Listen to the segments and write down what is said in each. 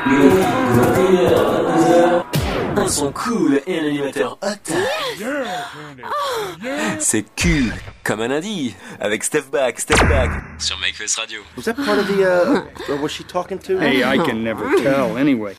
Un son cool et un animateur hot. C'est cool, comme un lundi, avec Step Back sur Makeface Radio. Was that part of the, was she talking to? Hey, I can never tell anyway.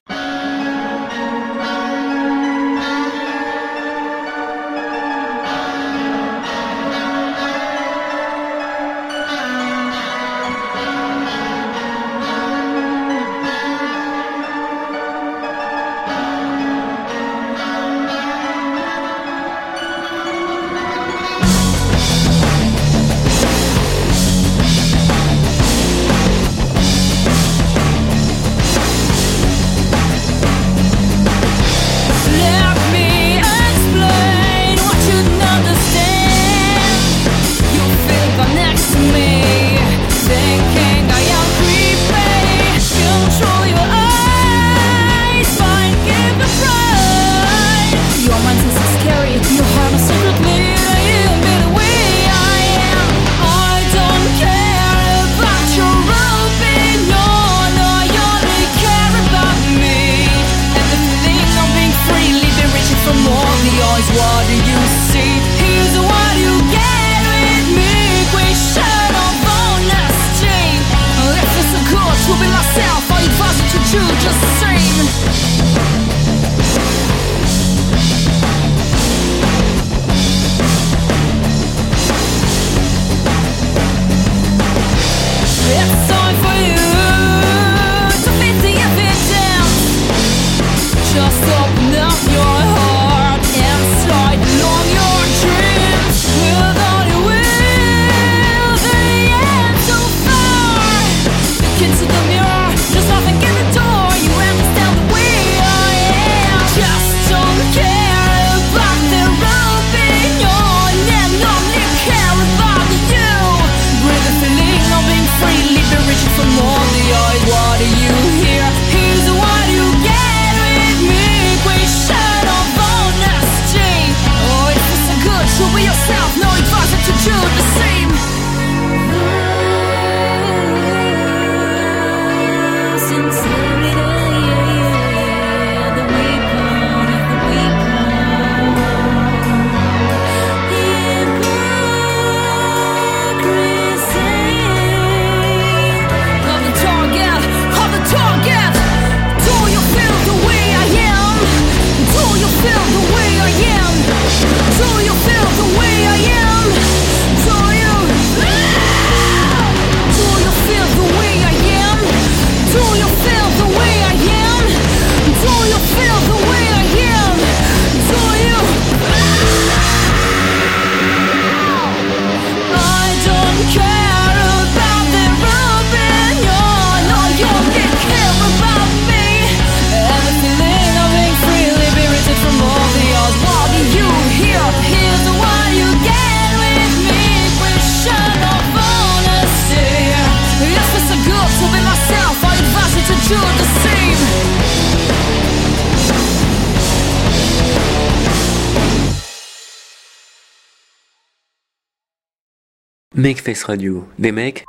Makeface Radio, des mecs,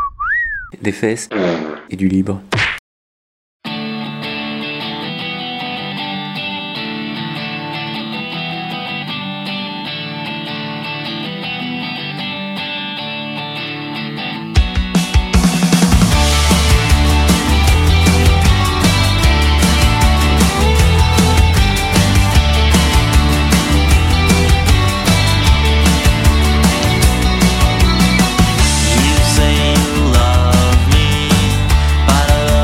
des fesses et du libre. You say you love me, but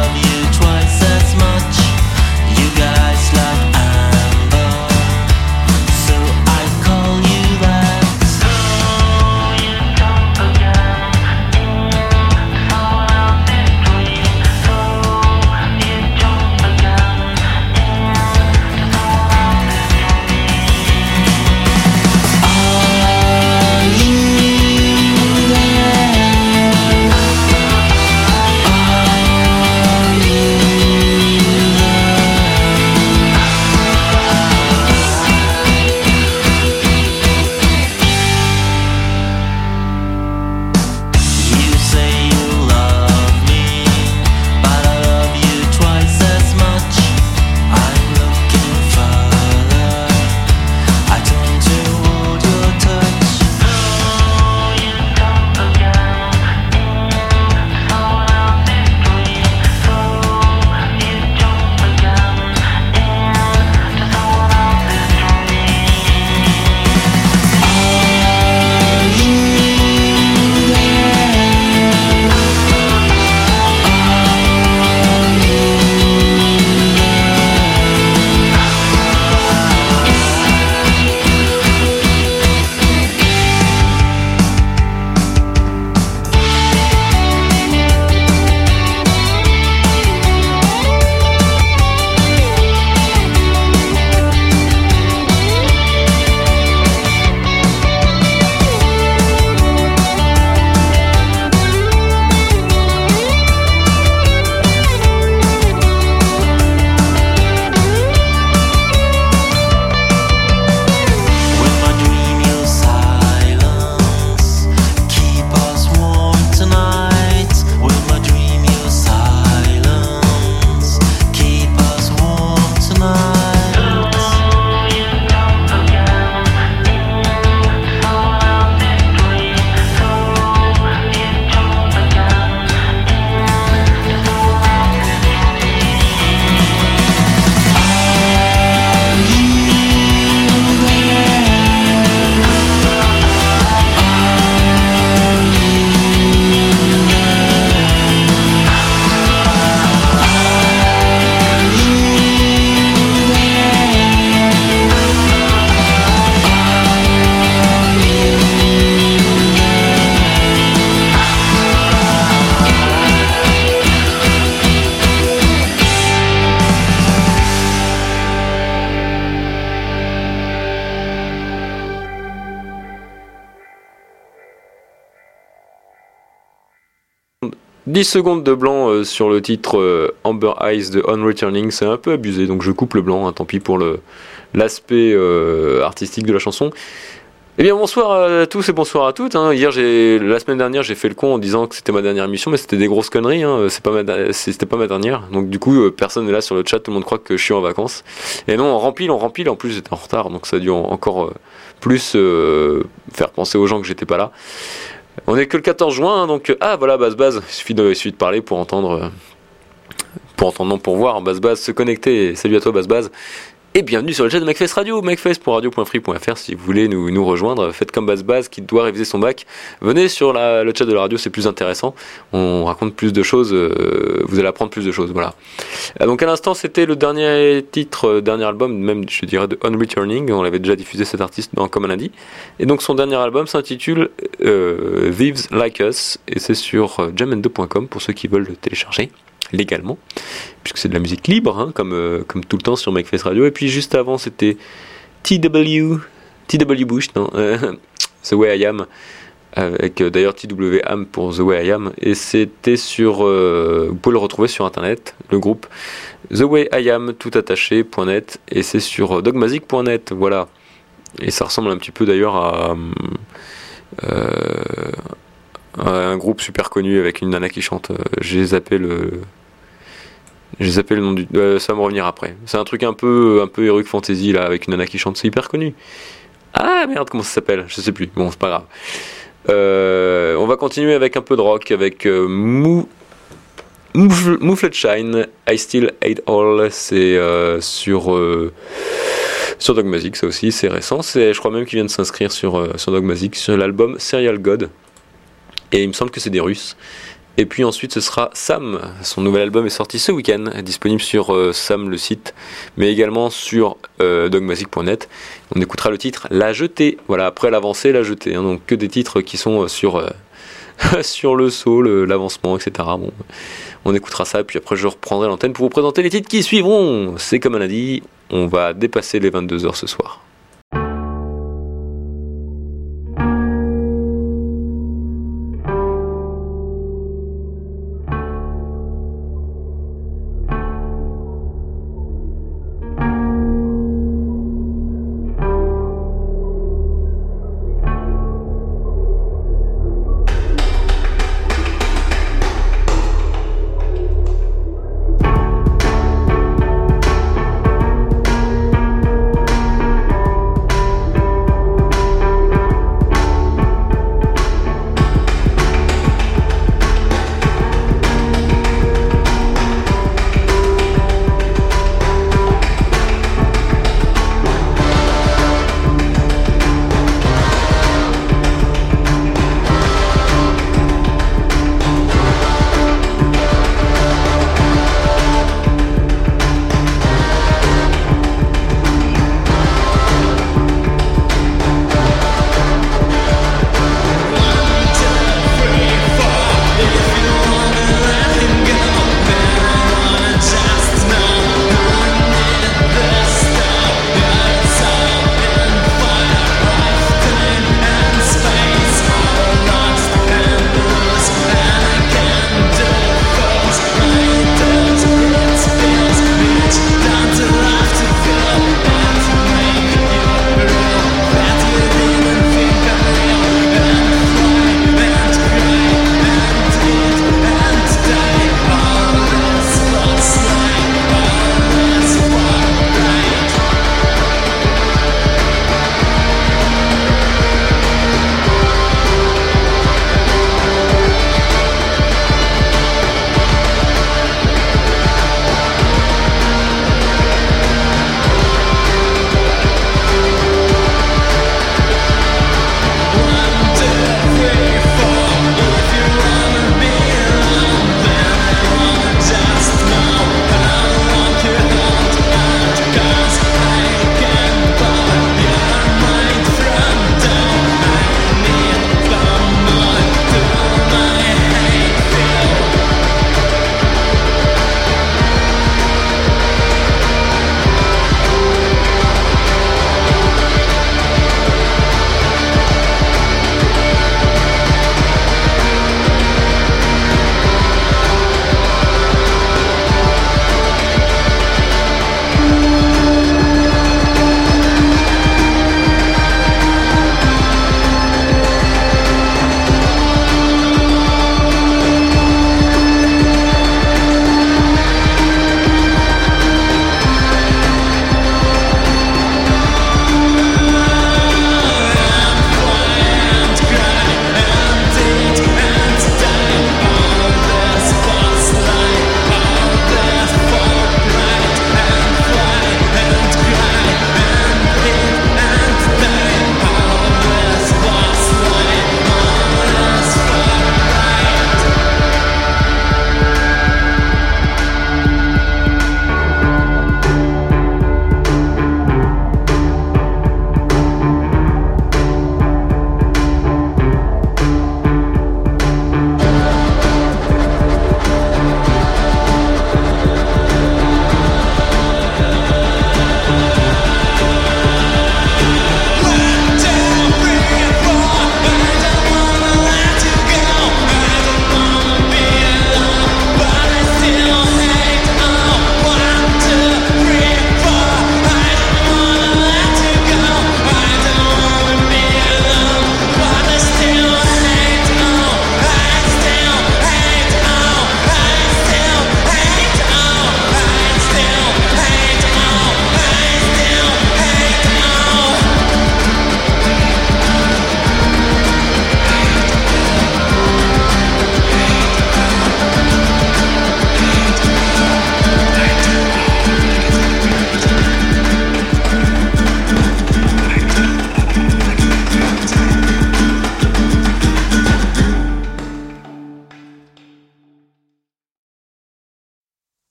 10 secondes de blanc sur le titre Amber Eyes de On Returning, c'est un peu abusé, donc je coupe le blanc, hein, tant pis pour l'aspect artistique de la chanson. Eh bien bonsoir à tous et bonsoir à toutes, hein. La semaine dernière j'ai fait le con en disant que c'était ma dernière émission, mais c'était des grosses conneries, hein. C'était pas ma dernière, donc du coup personne n'est là sur le chat, tout le monde croit que je suis en vacances. Et non, on rempile, en plus j'étais en retard, donc ça a dû encore plus faire penser aux gens que j'étais pas là. On est que le 14 juin, hein, donc voilà, Baz, il suffit de parler pour entendre, pour voir Baz se connecter. Salut à toi Baz. Et bienvenue sur le chat de McFace Radio, macface.radio.free.fr. Si vous voulez nous rejoindre, faites comme Baz qui doit réviser son bac. Venez sur le chat de la radio, c'est plus intéressant. On raconte plus de choses, vous allez apprendre plus de choses, voilà. Donc à l'instant, c'était le dernier album, même je dirais de On Returning. On l'avait déjà diffusé cet artiste dans Comme un lundi. Et donc son dernier album s'intitule Thieves Like Us, et c'est sur jamendo.com pour ceux qui veulent le télécharger légalement, puisque c'est de la musique libre, hein, comme tout le temps sur McFace Radio. Et puis juste avant, c'était TW Bush, non, The Way I Am, avec d'ailleurs TW Am pour The Way I Am, et c'était vous pouvez le retrouver sur internet, le groupe The Way I Am tout attaché.net, et c'est sur dogmazic.net, voilà. Et ça ressemble un petit peu d'ailleurs à un groupe super connu avec une nana qui chante. J'ai zappé le nom du. Ça va me revenir après. C'est un truc un peu Heroic Fantasy là, avec une nana qui chante. C'est hyper connu. Ah merde, comment ça s'appelle? Je sais plus. Bon, c'est pas grave. On va continuer avec un peu de rock avec Mouflet Shine. I Still Hate All. C'est sur Dogmazic, ça aussi, c'est récent. Je crois même qu'il vient de s'inscrire sur Dogmazic sur l'album Serial God. Et il me semble que c'est des Russes. Et puis ensuite ce sera Sam. Son nouvel album est sorti ce week-end, disponible sur Sam le site, mais également sur dogmazic.net. On écoutera le titre La Jetée. Voilà, après l'avancée, La Jetée, hein, donc que des titres qui sont sur le saut, l'avancement, etc. Bon, on écoutera ça, et puis après je reprendrai l'antenne pour vous présenter les titres qui suivront. C'est comme on a dit, on va dépasser les 22h ce soir.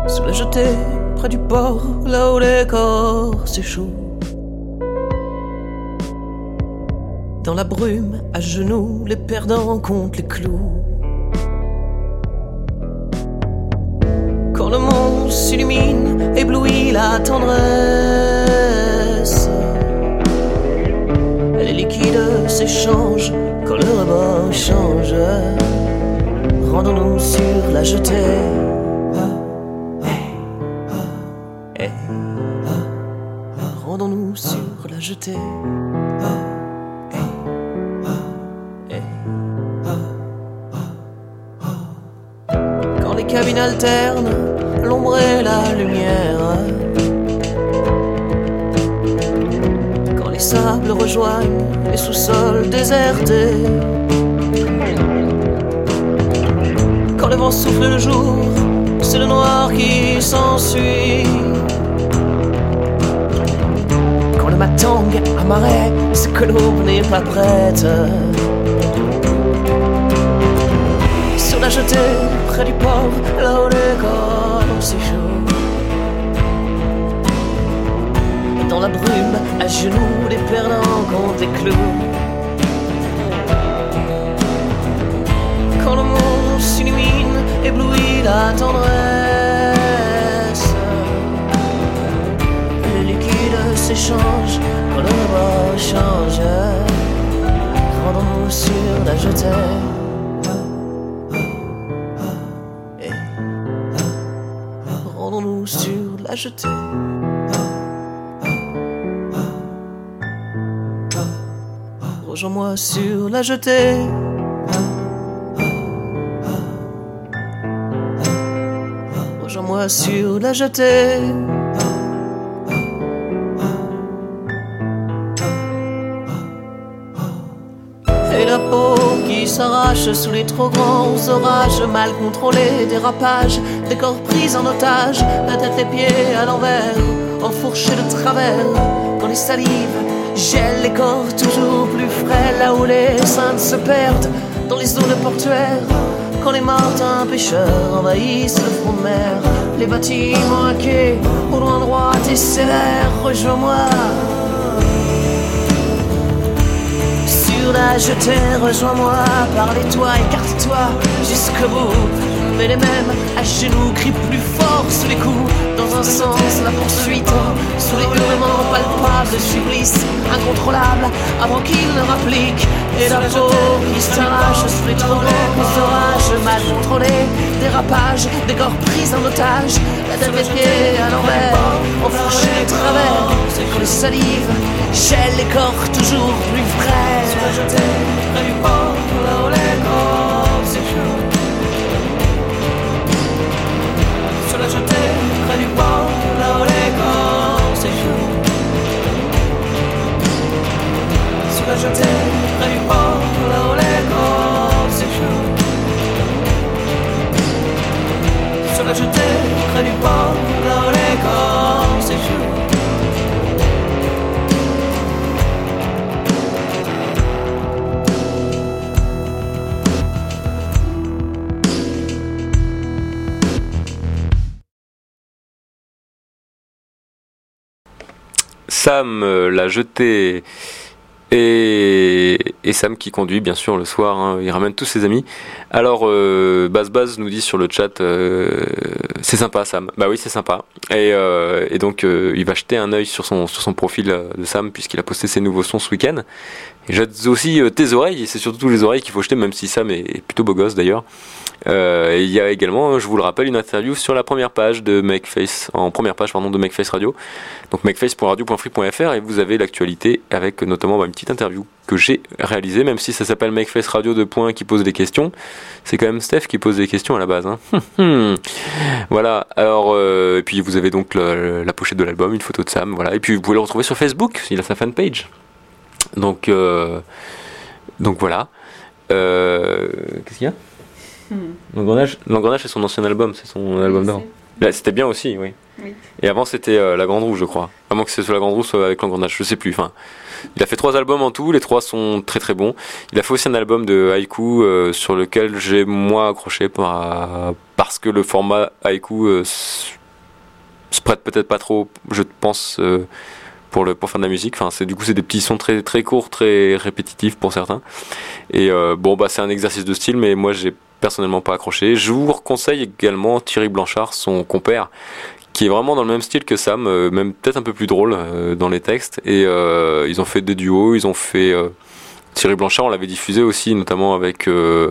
Sur la jetée, près du port, là où les corps s'échouent. Dans la brume, à genoux, les perdants contre les clous. Quand le monde s'illumine, éblouit la tendresse. Les liquides s'échangent quand le rebord change. Rendons-nous sur la jetée. Rendons-nous sur la jetée. Quand les cabines alternent l'ombre et la lumière, quand les sables rejoignent les sous-sols désertés, quand le vent souffle le jour, c'est le noir qui s'ensuit. Quand le matang apparaît, c'est que l'aube n'est pas prête. Sur la jetée, près du port, là où les corps s'échouent. Dans la brume, à genoux, les perdants contre les clous. Quand le monde s'illumine, éblouit la tendresse. Les liquides s'échangent quand le rebord change. Rendons-nous sur la jetée. Rendons-nous sur la jetée. Rejoins-moi sur la jetée. Rejoins-moi sur la jetée. Et la peau qui s'arrache sous les trop grands orages, mal contrôlés, dérapages, des corps pris en otage, la tête les pieds à l'envers, enfourchés de travers, quand les salives gèlent les corps toujours plus frais, là où les saintes se perdent dans les zones portuaires, quand les martins pêcheurs envahissent le front de mer, les bâtiments à quai, au loin droit et sévère, rejoins-moi. Sur la jetée, rejoins-moi, parlez-toi, écarte-toi jusqu'au bout. Mais les mêmes à genoux crient plus fort sous les coups. Dans un sens, la poursuite, sous les hurlements palpables de supplice incontrôlable, avant qu'il ne rapplique. Et la peau qui s'arrache sous les trop grands orages, mal contrôlés, dérapages, des corps pris en otage, la tête les pieds à l'envers, enfourchés de travers, quand les salives gèlent les corps toujours plus frais. Sur la jetée, près du port, là où les corps s'échouent. Sur la jetée, près du port, là où les corps s'échouent. Sur la jetée, près du port, là où les corps s'échouent. Sur la jetée, près du port, là où les corps s'échouent. Sam l'a jeté et Sam qui conduit bien sûr le soir, hein, il ramène tous ses amis. Alors Baz nous dit sur le chat c'est sympa Sam, bah oui c'est sympa et donc il va jeter un œil sur son profil de Sam puisqu'il a posté ses nouveaux sons ce week-end. Et jette aussi tes oreilles, et c'est surtout les oreilles qu'il faut jeter, même si Sam est plutôt beau gosse d'ailleurs. Et il y a également, je vous le rappelle, une interview sur la première page de MakeFace, en première page de MakeFace Radio, donc makeface.radio.free.fr, et vous avez l'actualité avec notamment une petite interview que j'ai réalisée, même si ça s'appelle MakeFace Radio qui pose des questions, c'est quand même Steph qui pose des questions à la base, hein. Voilà, alors et puis vous avez donc la pochette de l'album, une photo de Sam, voilà, et puis vous pouvez le retrouver sur Facebook, il a sa fanpage. Donc voilà. Qu'est-ce qu'il y a? L'engrenage c'est son ancien album, c'est son album d'or. Là, c'était bien aussi, oui. Et avant, c'était La Grande Roue, je crois. À moins que ce soit La Grande Roue, soit avec l'engrenage, je sais plus. Enfin, il a fait 3 albums en tout, les 3 sont très très bons. Il a fait aussi un album de haïku sur lequel j'ai moi accroché parce que le format haïku se prête peut-être pas trop, je pense, pour faire de la musique. Enfin, c'est des petits sons très très courts, très répétitifs pour certains. Et c'est un exercice de style, mais moi j'ai personnellement pas accroché. Je vous conseille également Thierry Blanchard, son compère, qui est vraiment dans le même style que Sam, même peut-être un peu plus drôle dans les textes. Et ils ont fait des duos, ils ont fait Thierry Blanchard, on l'avait diffusé aussi, notamment avec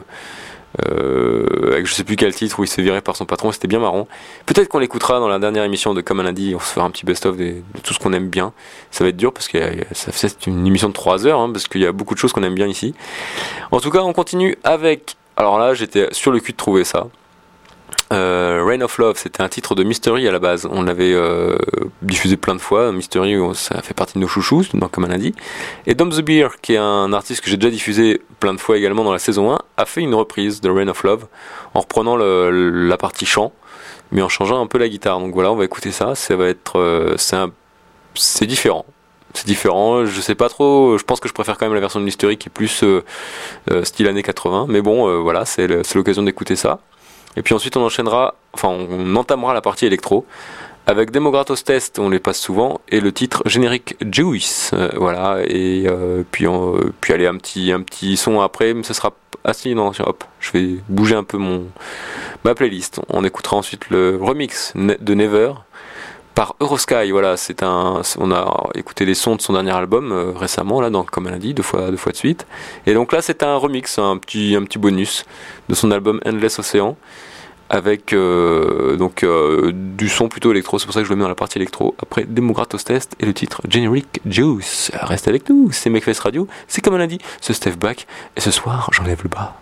je sais plus quel titre où il s'est viré par son patron, c'était bien marrant. Peut-être qu'on l'écoutera dans la dernière émission de Comme un lundi, on se fera un petit best-of de tout ce qu'on aime bien. Ça va être dur parce que c'est une émission de 3 heures, parce qu'il y a beaucoup de choses qu'on aime bien ici. En tout cas, on continue avec, alors là j'étais sur le cul de trouver ça. Rain of Love, c'était un titre de Mystery à la base. On l'avait diffusé plein de fois. Mystery, ça fait partie de nos chouchous, comme on a dit. Et Dom the Beer, qui est un artiste que j'ai déjà diffusé plein de fois également dans la saison 1, a fait une reprise de Rain of Love en reprenant la partie chant, mais en changeant un peu la guitare. Donc voilà, on va écouter ça. Ça va être, c'est différent. C'est différent, je sais pas trop, je pense que je préfère quand même la version de Mystery qui est plus style années 80, mais bon, voilà, c'est l'occasion d'écouter ça. Et puis ensuite on entamera la partie électro avec Demogratos Test, on les passe souvent, et le titre générique Juice, voilà, et puis aller un petit son après, mais ce sera hop, je vais bouger un peu ma playlist. On écoutera ensuite le remix de Never par Eurosky, voilà, on a écouté les sons de son dernier album récemment, là, comme elle a dit, deux fois de suite. Et donc là, c'est un remix, un petit bonus de son album Endless Ocean, avec du son plutôt électro. C'est pour ça que je le mets dans la partie électro. Après Demogratos Test et le titre Generic Juice. Reste avec nous, c'est Make-Face Radio, c'est comme elle a dit, ce Steph Back, et ce soir, j'enlève le bas.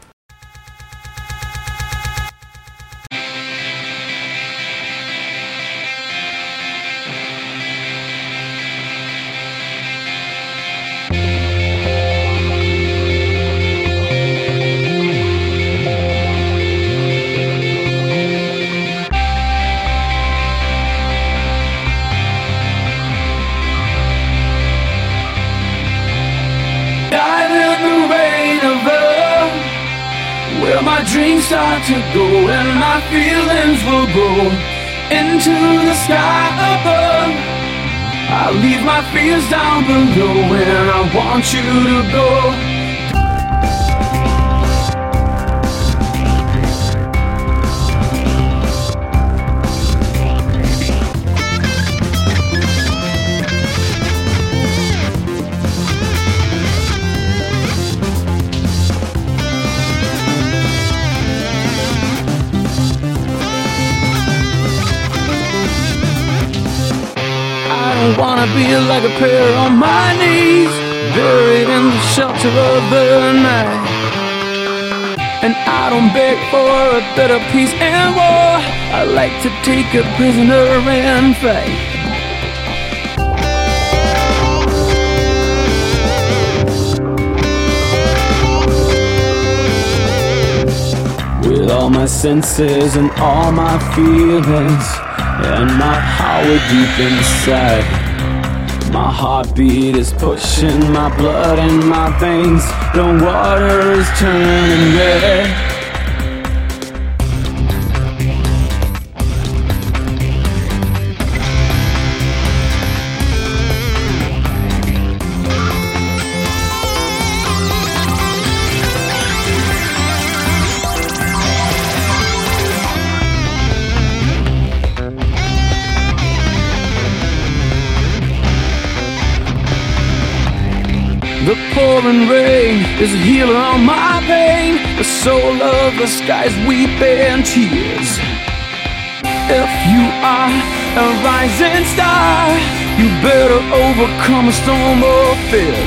My dreams start to go and my feelings will go into the sky above. I leave my fears down below and I want you to go. I wanna be like a prayer on my knees, buried in the shelter of the night. And I don't beg for a better peace and war. I like to take a prisoner and fight. With all my senses and all my feelings and my power deep inside, my heartbeat is pushing my blood in my veins. The water is turning red. The pouring rain is a healer on my pain. The soul of the skies weeping tears. If you are a rising star, you better overcome a storm of fears.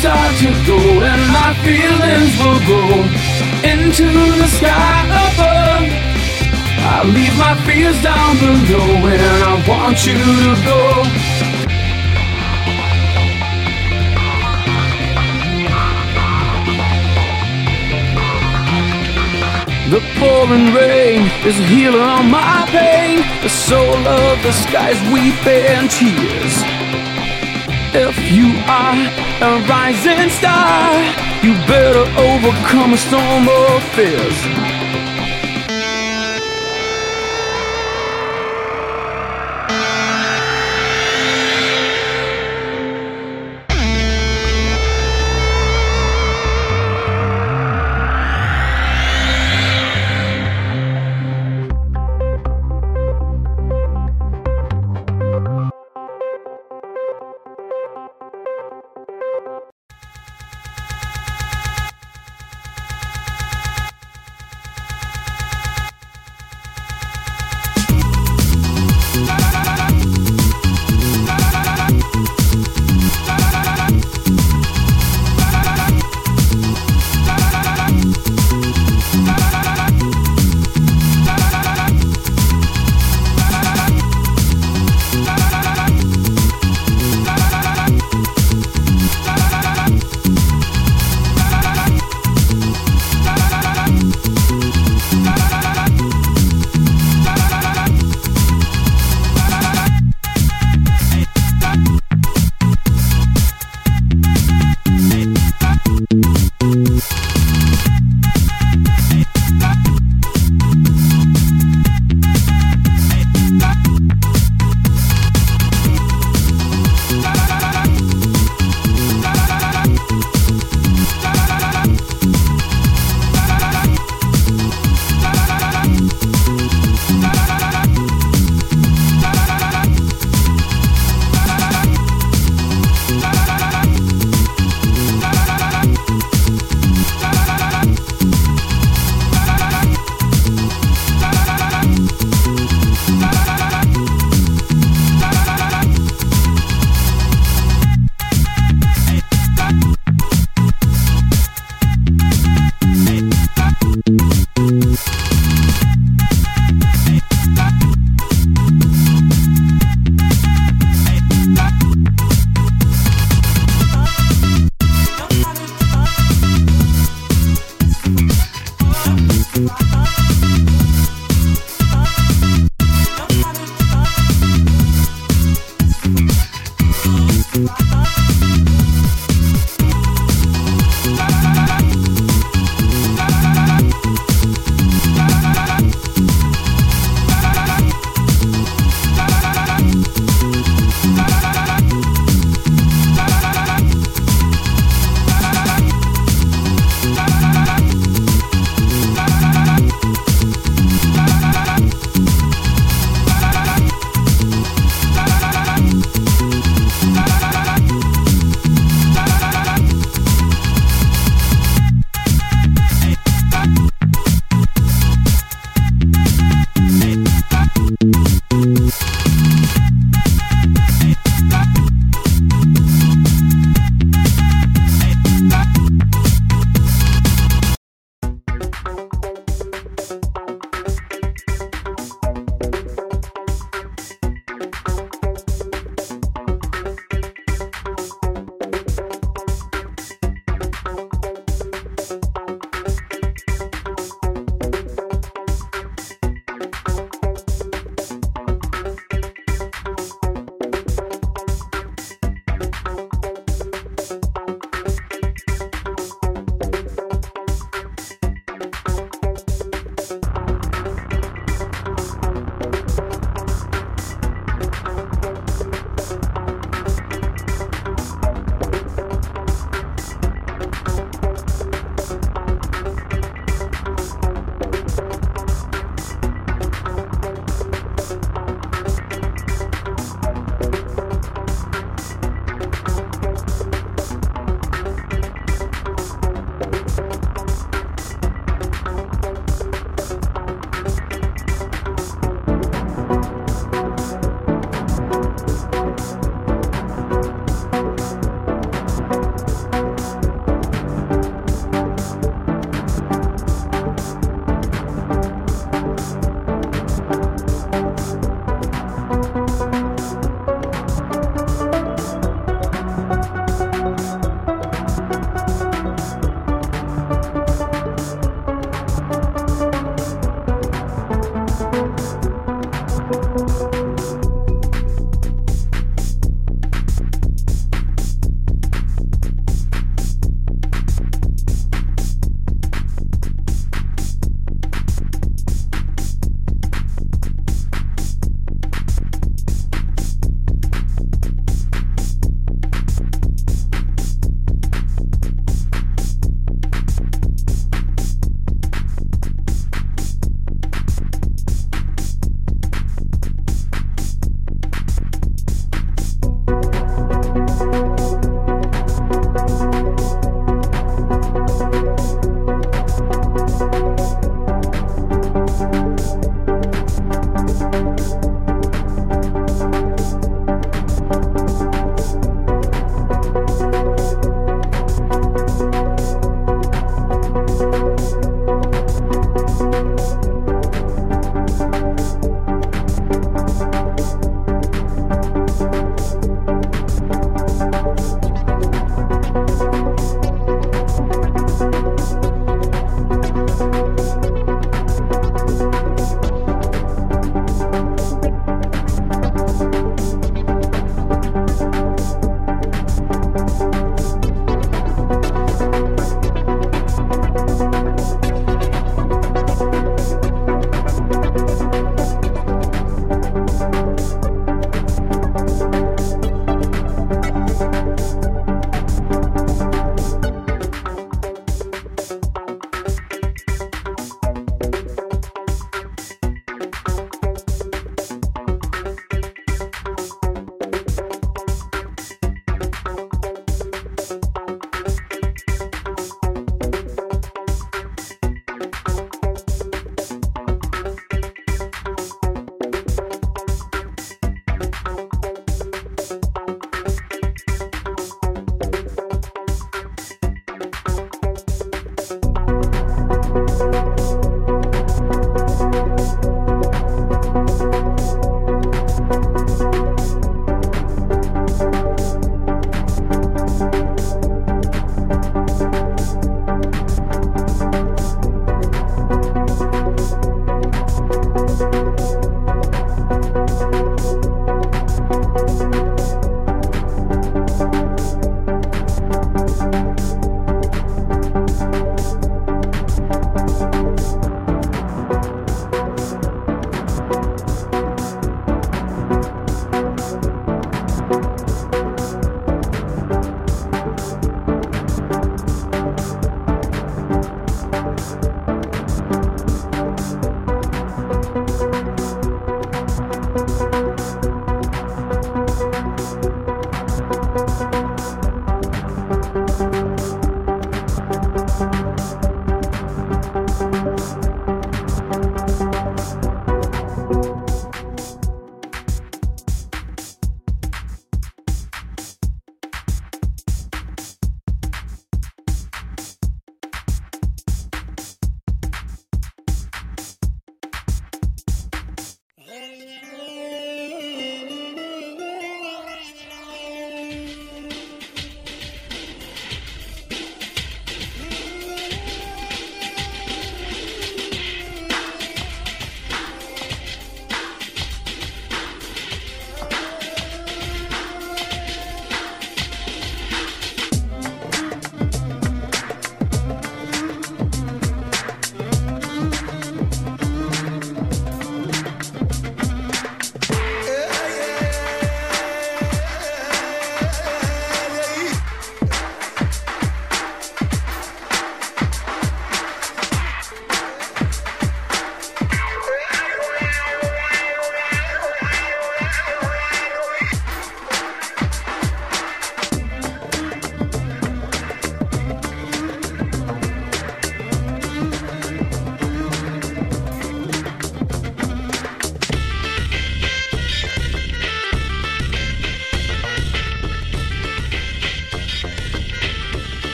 start to go, and my feelings will go into the sky above. I leave my fears down below, and I want you to go. The pouring rain is a healer on my pain. The soul of the sky is weeping tears. If you are a rising star, you better overcome a storm of fears.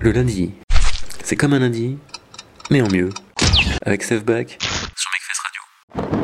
Le lundi, c'est comme un lundi, mais en mieux. Avec Steph Back sur McFest Radio.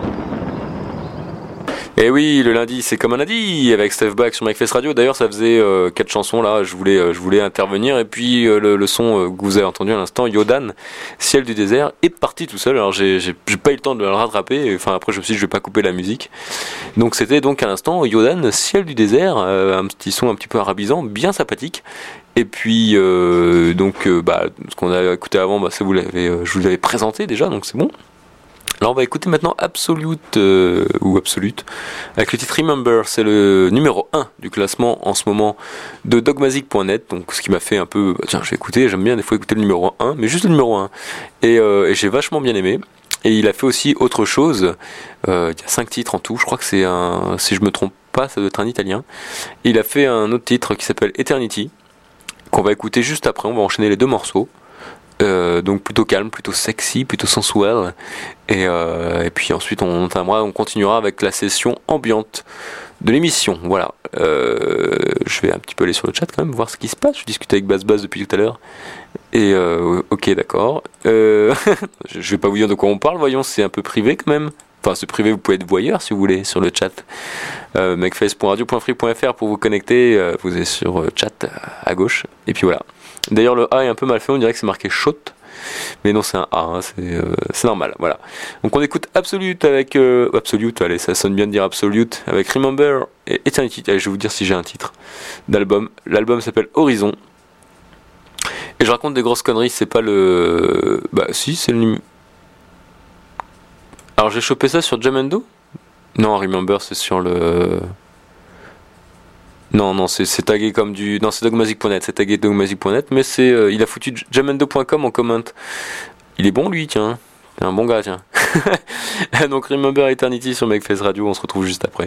Et oui, le lundi, c'est comme un lundi avec Steph Back sur McFest Radio. D'ailleurs, ça faisait 4 chansons là. Je voulais intervenir et puis le son que vous avez entendu à l'instant, Yodan, Ciel du désert, est parti tout seul. Alors j'ai pas eu le temps de le rattraper. Enfin après, je me suis dit je vais pas couper la musique. Donc c'était donc à l'instant Yodan, Ciel du désert, un petit son un petit peu arabisant, bien sympathique. Et puis ce qu'on a écouté avant, ça je vous l'avais présenté déjà, donc c'est bon. Alors on va écouter maintenant Absolute avec le titre Remember. C'est le numéro 1 du classement en ce moment de Dogmazic.net, donc ce qui m'a fait un peu tiens, je vais écouter, j'aime bien des fois écouter le numéro 1, mais juste le numéro 1 et j'ai vachement bien aimé. Et il a fait aussi autre chose, il y a 5 titres en tout, je crois que c'est si je me trompe pas, ça doit être un italien. Et il a fait un autre titre qui s'appelle Eternity, qu'on va écouter juste après. On va enchaîner les 2 morceaux. Donc plutôt calme, plutôt sexy, plutôt sensuel, et puis ensuite on continuera avec la session ambiante de l'émission. Voilà, je vais un petit peu aller sur le chat quand même, voir ce qui se passe. Je discute avec Bass depuis tout à l'heure, et ok, d'accord. Je vais pas vous dire de quoi on parle, voyons, c'est un peu privé quand même. Enfin, c'est privé, vous pouvez être voyeur si vous voulez sur le chat. Macface.radio.free.fr pour vous connecter. Vous êtes sur chat à gauche. Et puis voilà. D'ailleurs, le A est un peu mal fait. On dirait que c'est marqué shot. Mais non, c'est un A. Hein, c'est normal. Voilà. Donc on écoute Absolute avec Absolute. Allez, ça sonne bien de dire Absolute avec Remember et Eternity. Allez, je vais vous dire si j'ai un titre d'album. L'album s'appelle Horizon. Et je raconte des grosses conneries. C'est pas le. Bah si, c'est le numéro. Alors j'ai chopé ça sur Jamendo. Non, Remember c'est sur le... Non, c'est tagué comme du... Non, c'est Dogmazic.net, c'est tagué Dogmazic.net, mais il a foutu Jamendo.com en comment. Il est bon lui, tiens. C'est un bon gars, tiens. Donc Remember Eternity sur McFest Radio, on se retrouve juste après.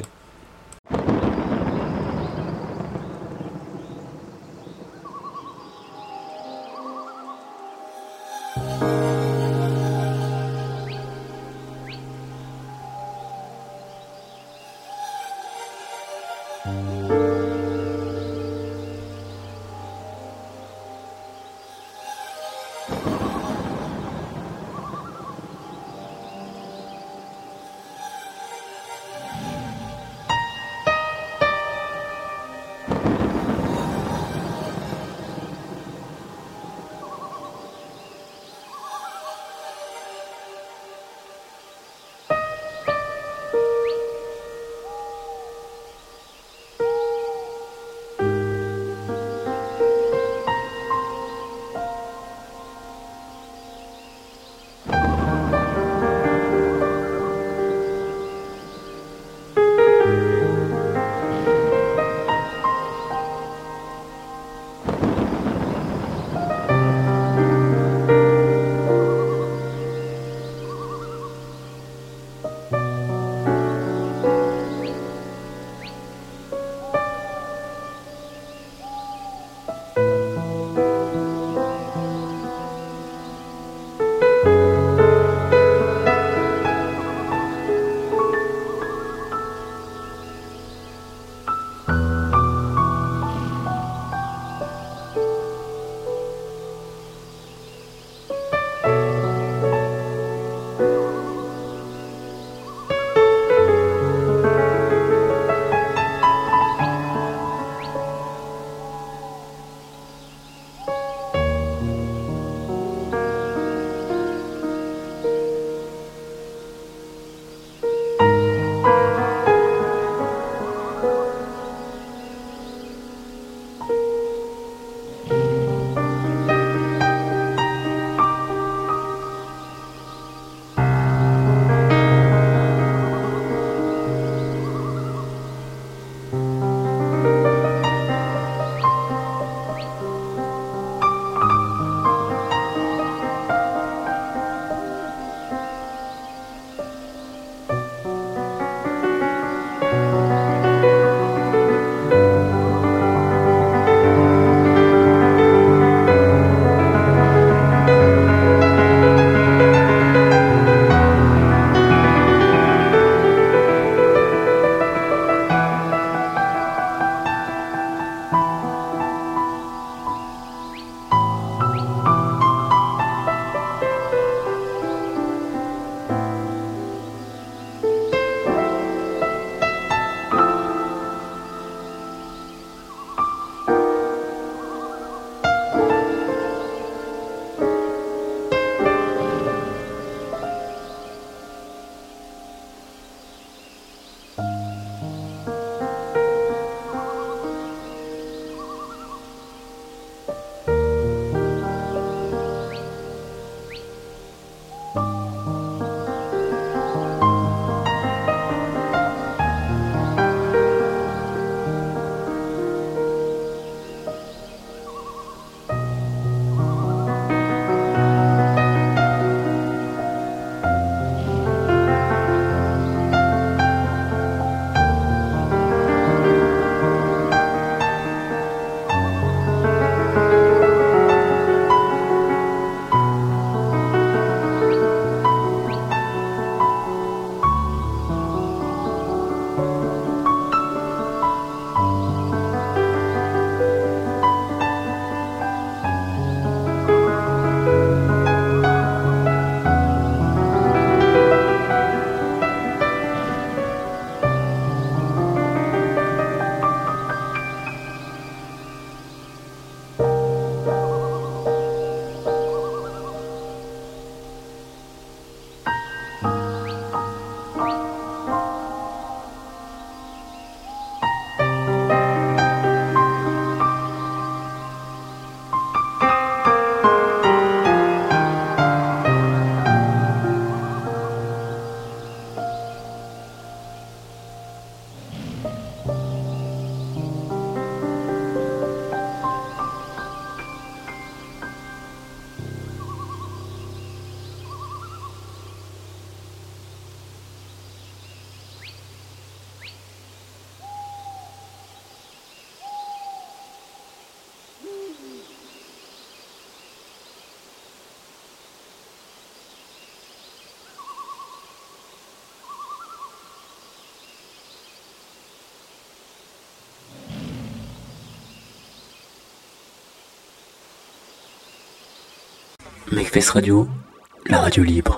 Make Face Radio, la radio libre.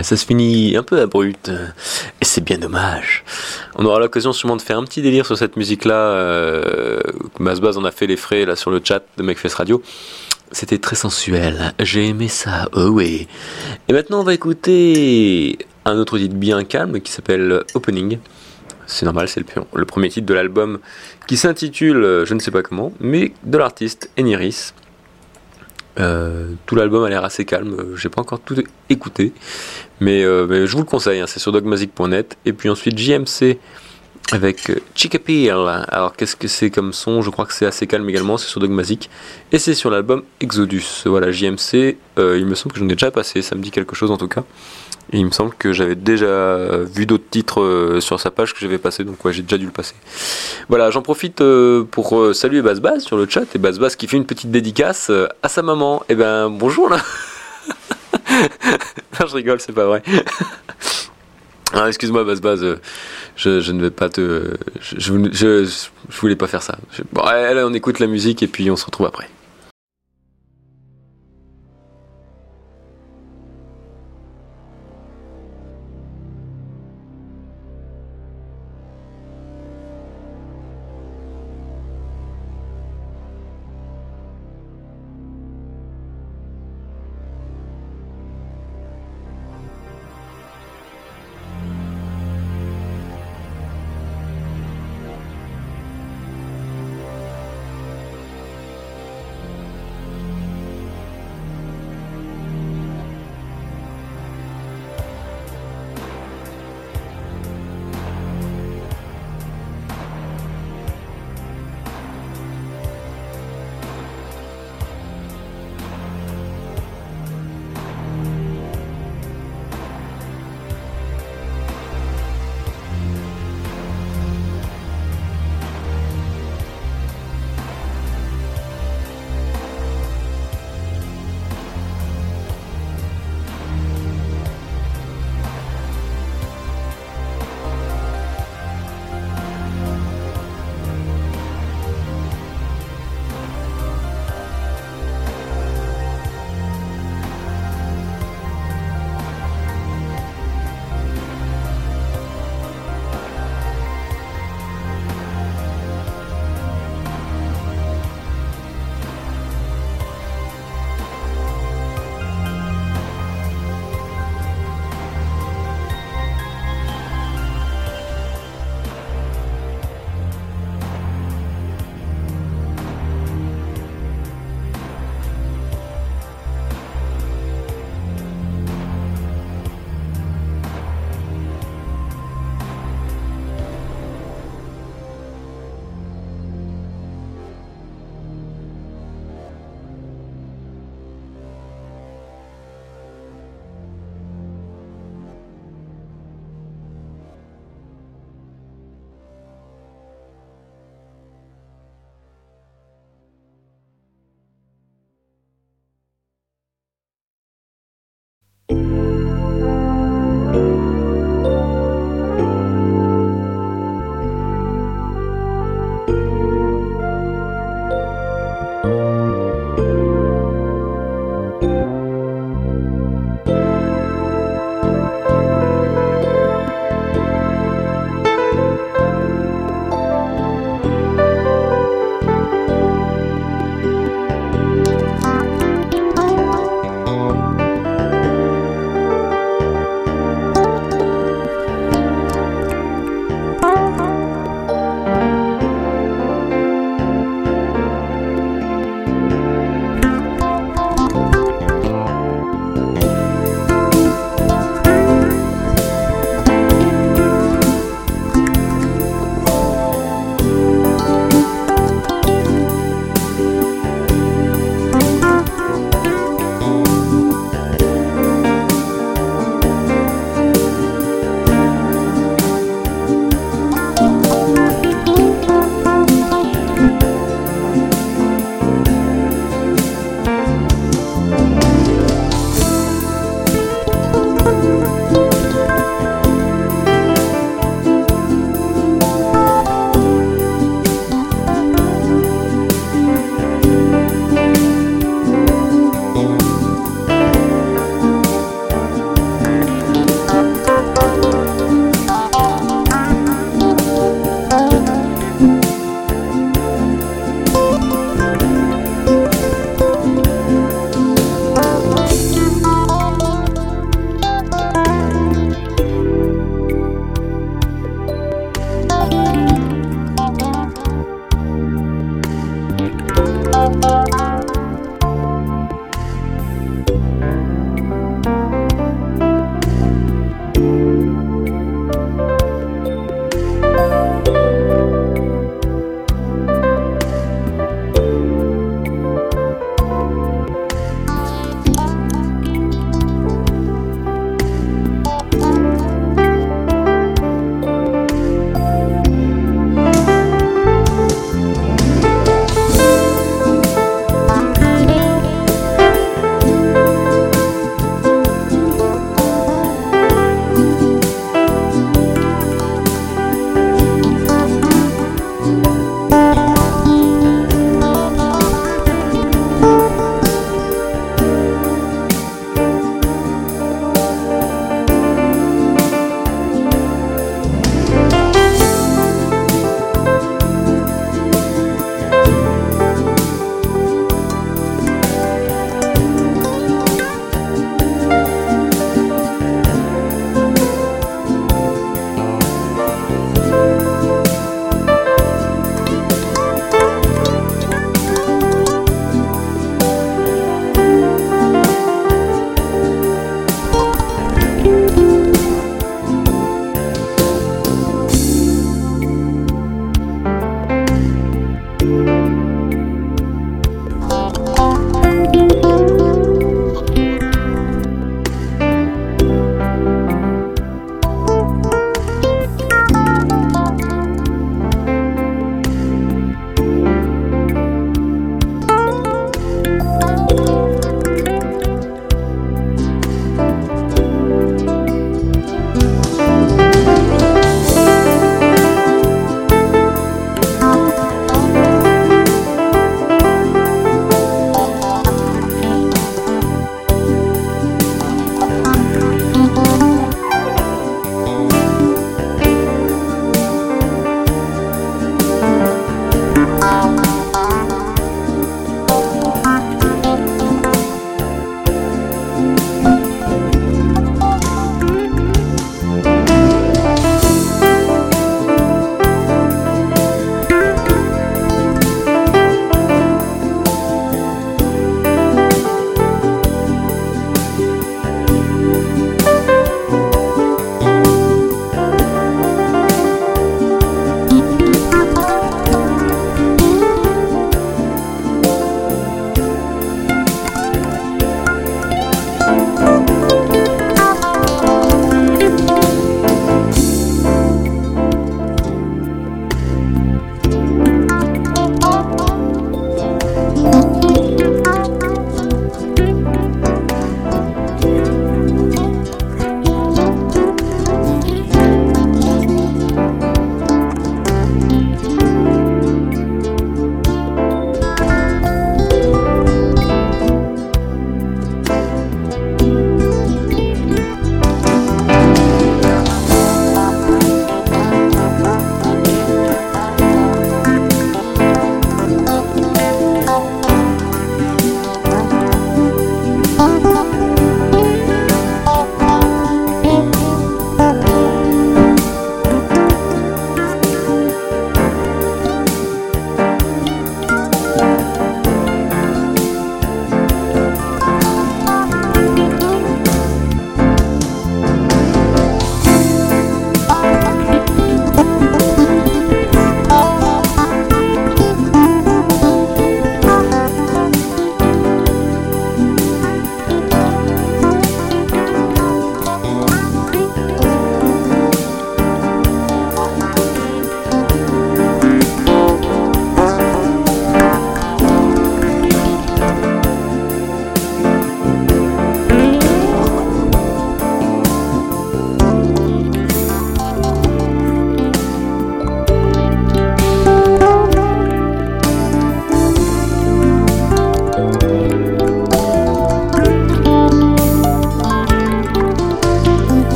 ça se finit un peu abrupt, et c'est bien dommage. On aura l'occasion sûrement de faire un petit délire sur cette musique-là. Baz en a fait les frais là sur le chat de McFest Radio. C'était très sensuel, j'ai aimé ça, oh oui. Et maintenant on va écouter un autre titre bien calme qui s'appelle Opening. C'est normal, c'est le premier titre de l'album qui s'intitule je ne sais pas comment, mais de l'artiste Eniris. Tout l'album a l'air assez calme, j'ai pas encore tout écouté, mais je vous le conseille, hein, c'est sur dogmazic.net. Et puis ensuite JMC avec Chica Peel. Alors qu'est-ce que c'est comme son? Je crois que c'est assez calme également, c'est sur Dogmazic et c'est sur l'album Exodus. Voilà, JMC, il me semble que j'en ai déjà passé, ça me dit quelque chose en tout cas. Et il me semble que j'avais déjà vu d'autres titres sur sa page que j'avais passé, donc ouais, j'ai déjà dû le passer. Voilà, j'en profite pour saluer Baz sur le chat, et Baz qui fait une petite dédicace à sa maman. Eh ben bonjour là. Non, je rigole, c'est pas vrai. Ah, excuse-moi Baz, je ne vais pas te... Je voulais pas faire ça. Bon, allez, on écoute la musique et puis on se retrouve après.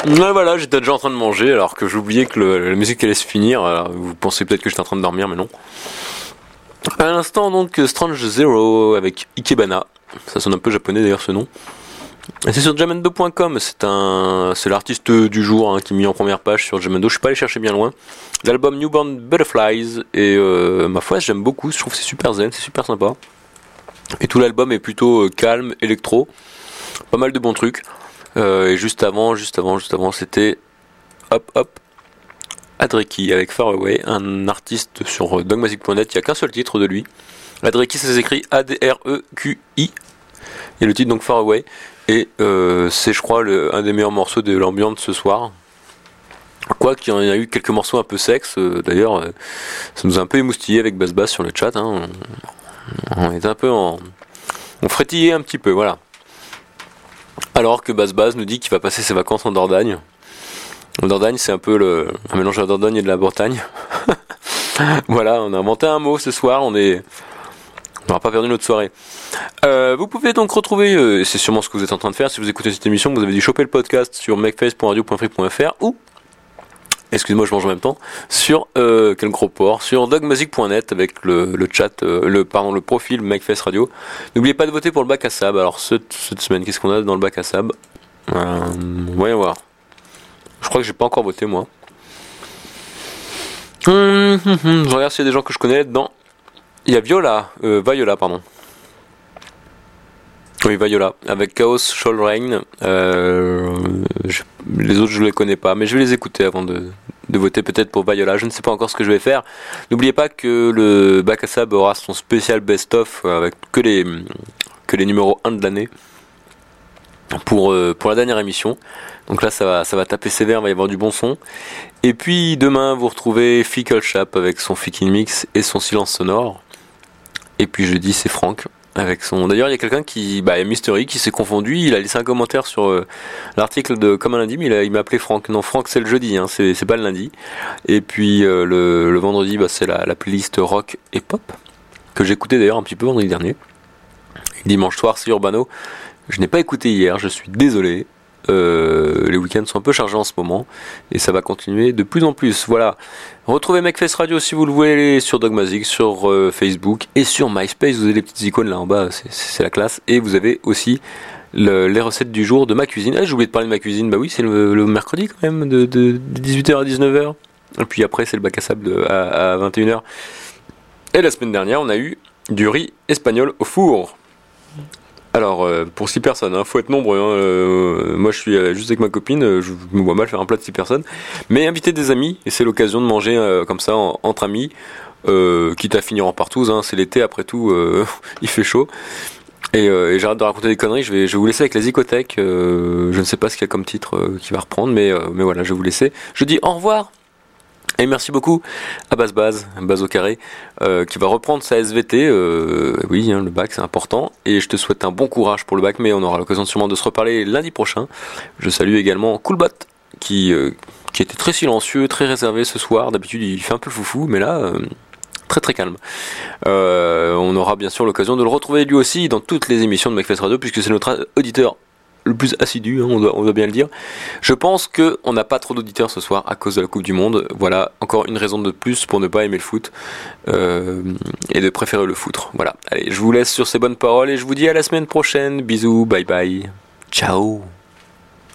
Ouais, voilà, j'étais déjà en train de manger alors que j'oubliais que la musique allait se finir. Alors, vous pensez peut-être que j'étais en train de dormir, mais non. À l'instant, donc, Strange Zero avec Ikebana. Ça sonne un peu japonais d'ailleurs ce nom. Et c'est sur jamendo.com, c'est l'artiste du jour qui est mis en première page sur Jamendo. Je suis pas allé chercher bien loin. L'album Newborn Butterflies, et ma foi, j'aime beaucoup. Je trouve que c'est super zen, c'est super sympa. Et tout l'album est plutôt calme, électro. Pas mal de bons trucs. Et juste avant, c'était Adreki avec Far Away, un artiste sur dogmatic.net. Il n'y a qu'un seul titre de lui. Adreki, ça s'écrit A-D-R-E-Q-I. Et le titre donc Far Away. Et c'est, je crois, un des meilleurs morceaux de l'ambiance ce soir. Quoi qu'il y en a eu quelques morceaux un peu sexe. D'ailleurs, ça nous a un peu émoustillé avec Bass sur le chat. On était un peu on frétillait un petit peu, voilà. Alors que Bass nous dit qu'il va passer ses vacances en Dordogne. En Dordogne, c'est un peu un mélange de la Dordogne et de la Bretagne. Voilà, on a inventé un mot ce soir, on n'aura pas perdu notre soirée. Vous pouvez donc retrouver, c'est sûrement ce que vous êtes en train de faire, si vous écoutez cette émission, vous avez dû choper le podcast sur macface.radio.free.fr ou, excusez-moi je mange en même temps, sur quel gros port, sur dogmatic.net avec le chat, le profil Macface Radio. N'oubliez pas de voter pour le bac à sable. Alors cette semaine, qu'est-ce qu'on a dans le bac à sable? Voyons voir. Je crois que j'ai pas encore voté moi. Je regarde s'il y a des gens que je connais là-dedans. Il y a Viola, pardon. Oui, Viola, avec Chaos Shoal Rain. Les autres, je les connais pas, mais je vais les écouter avant de voter peut-être pour Viola. Je ne sais pas encore ce que je vais faire. N'oubliez pas que le bac à sable aura son spécial best-of avec que les numéros 1 de l'année pour la dernière émission. Donc là, ça va taper sévère, il va y avoir du bon son. Et puis demain, vous retrouvez Fickle Chap avec son Ficking Mix et son silence sonore. Et puis jeudi, c'est Franck avec son. D'ailleurs, il y a quelqu'un Mystery qui s'est confondu. Il a laissé un commentaire sur l'article de Comme un lundi, mais il m'a appelé Franck. Non, Franck, c'est le jeudi, c'est pas le lundi. Et puis le vendredi, c'est la playlist rock et pop que j'ai écouté d'ailleurs un petit peu vendredi dernier. Et dimanche soir, c'est Urbano. Je n'ai pas écouté hier, je suis désolé. Les week-ends sont un peu chargés en ce moment et ça va continuer de plus en plus. Voilà, retrouvez Macface Radio si vous le voulez sur Dogmatic, sur Facebook et sur MySpace. Vous avez les petites icônes là en bas, c'est la classe. Et vous avez aussi les recettes du jour de ma cuisine. J'ai oublié de parler de ma cuisine. Bah oui, c'est le mercredi quand même de 18h à 19h. Et puis après c'est le bac à sable à 21h. Et la semaine dernière on a eu du riz espagnol au four. Alors, pour 6 personnes, faut être nombreux. Moi, je suis juste avec ma copine, je me vois mal faire un plat de 6 personnes. Mais invitez des amis, et c'est l'occasion de manger comme ça, entre amis, quitte à finir en partouze, c'est l'été, après tout, il fait chaud. Et j'arrête de raconter des conneries, je vais vous laisser avec la Zicothèque. Je ne sais pas ce qu'il y a comme titre qui va reprendre, mais voilà, je vais vous laisser. Je dis au revoir. Et merci beaucoup à Baz au carré, qui va reprendre sa SVT. Oui, le bac c'est important. Et je te souhaite un bon courage pour le bac, mais on aura l'occasion sûrement de se reparler lundi prochain. Je salue également Coolbot, qui était très silencieux, très réservé ce soir. D'habitude il fait un peu foufou, mais là très très calme. On aura bien sûr l'occasion de le retrouver lui aussi dans toutes les émissions de Macface Radio, puisque c'est notre auditeur le plus assidu, on doit bien le dire. Je pense qu'on n'a pas trop d'auditeurs ce soir à cause de la Coupe du Monde. Voilà, encore une raison de plus pour ne pas aimer le foot et de préférer le foutre. Voilà, allez, je vous laisse sur ces bonnes paroles et je vous dis à la semaine prochaine. Bisous, bye bye, ciao.